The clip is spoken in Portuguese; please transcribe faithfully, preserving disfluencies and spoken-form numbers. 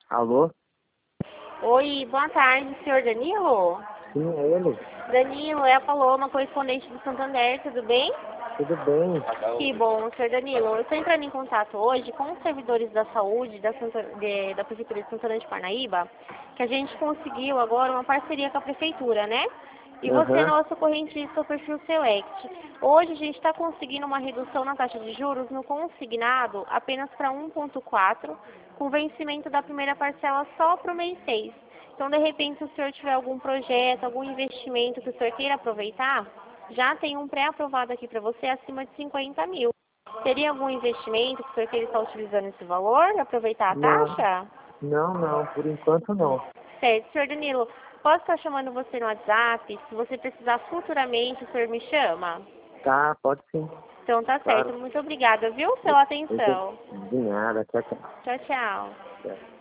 Alô? Oi, boa tarde, senhor Danilo? Sim, é ele. Danilo, é a Paloma, correspondente do Santander, tudo bem? Tudo bem? Que bom, senhor Danilo. Eu estou entrando em contato hoje com os servidores da saúde da, Santa, de, da Prefeitura de Santana de Parnaíba, que a gente conseguiu agora uma parceria com a Prefeitura, né? E você é Aham. nosso correntista, o perfil Select. Hoje a gente está conseguindo uma redução na taxa de juros no consignado apenas para um vírgula quatro, com vencimento da primeira parcela só para o mês seis. Então, de repente, se o senhor tiver algum projeto, algum investimento que o senhor queira aproveitar, já tem um pré-aprovado aqui para você acima de cinquenta mil. Teria algum investimento que o senhor queira estar utilizando esse valor, aproveitar a Não, taxa? não, não, por enquanto não. Certo, senhor Danilo, posso estar chamando você no WhatsApp? Se você precisar futuramente, o senhor me chama? Tá, pode sim, Então tá certo. claro. Muito obrigada, viu, Eu, pela eu tô atenção. de nada, tchau, tchau. Tchau, tchau. Tchau.